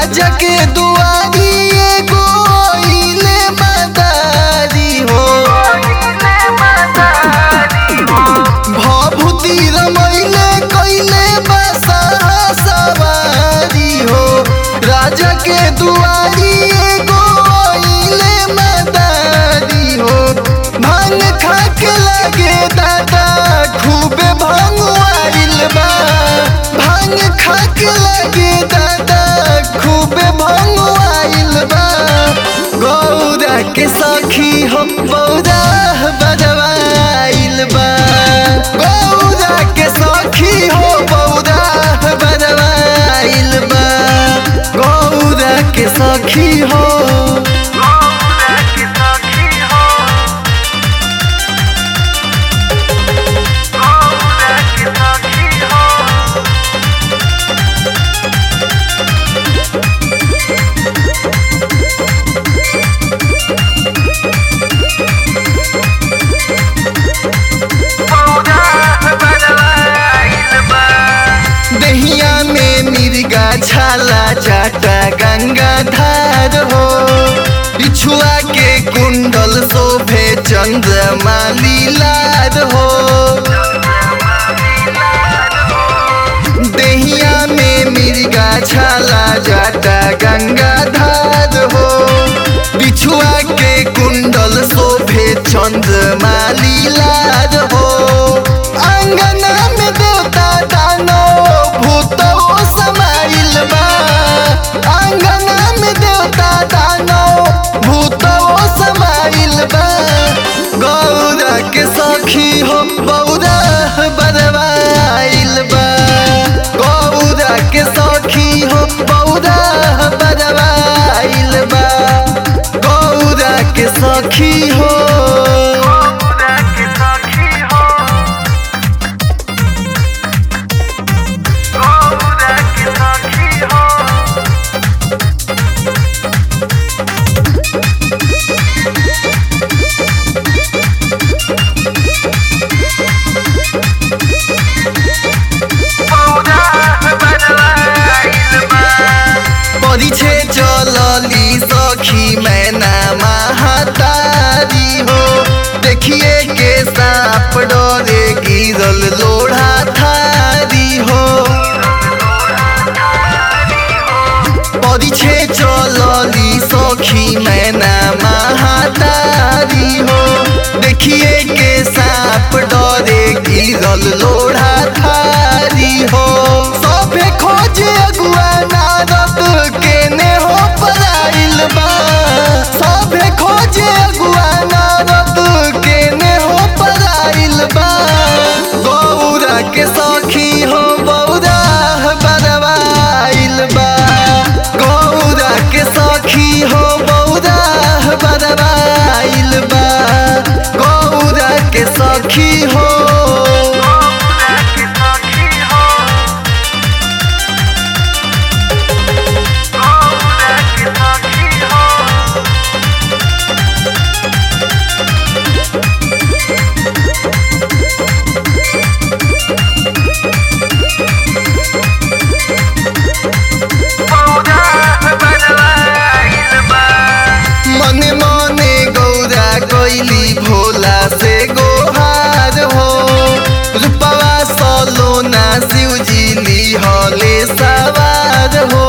राजा के दुआरी एगो आइले मदारी हो। भभूति रमैले कैले बसहा सवारी हो। राजा के दुआरी एगो आइले मदारी हो। भांग खा के लगे दादा खूबे भंगुआइल बा। भांग खा के लगे दादा खूबे भंगुआइल बा। गौरा के सखी हम बौरा बजवाइल बा। गौरा के सखी हो बौरा बजवाइल बा। गौरा के सखी हो। दहिया में मिर्गा छाला जाटा गंगाधार हो। बिछुआ के कुंडल शोभे चंद्रमा लीलार हो। दहिया में मिर्गा छाला जाटा गंगाधार हो। बिछुआ के कुंडल शोभे चंद्रमा लीलार हो। अंगना में देवता दानो भूतो समाइल बा। अंगना में देवता दानो भूतो समाइल बा। गौरा के सखी हो बौरा बजवाइल बा। गौरा के सखी हो बौरा बजवाइल बा। गौरा के सखी हो। परिछे चलली सखी मैना महातारी हो। देखिए के सांप डरे गिरल लोढ़ा थारी हो। परिछे चलली सखी मैना महातारी हो। देखिए के सांप डरे गिरल लोढ़ा थारी हो। सभे खोजे अगुआ नारद केने हो पराइल बा। सभे खोजे अगुआ नारद केने हो पराइल बा। गौरा के सखी हो बौरा बजवाइल बा। गौरा के सखी हो बौरा बजवाइल बा। गौरा के सखी हो। मने मने गौरा कैली भोला से गोहार हो। रूपवा सलोना शिवजी लिहले सवार हो।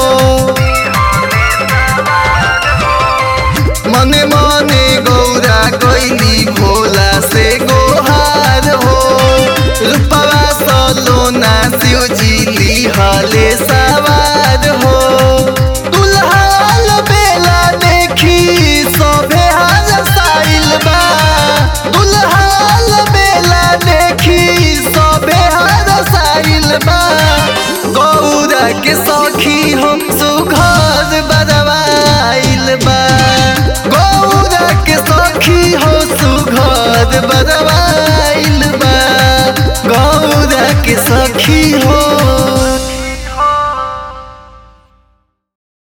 मने मने गौरा कैली भोला से गोहार हो। रूपवा सलोना शिवजी लिहले सवार हो। दुल्हाल बेला देखी सभे हरसाइल बा। दुल्हाल बेला देखी सभे हरसाइल बा। गौरा के सखी हम सुघर बजवाइल बा। गौरा के सखी हो सुघर बजवाइल बा। गौरा के सखी हो।